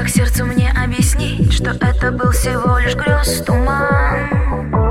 Как сердцу мне объяснить, что это был всего лишь грез, туман?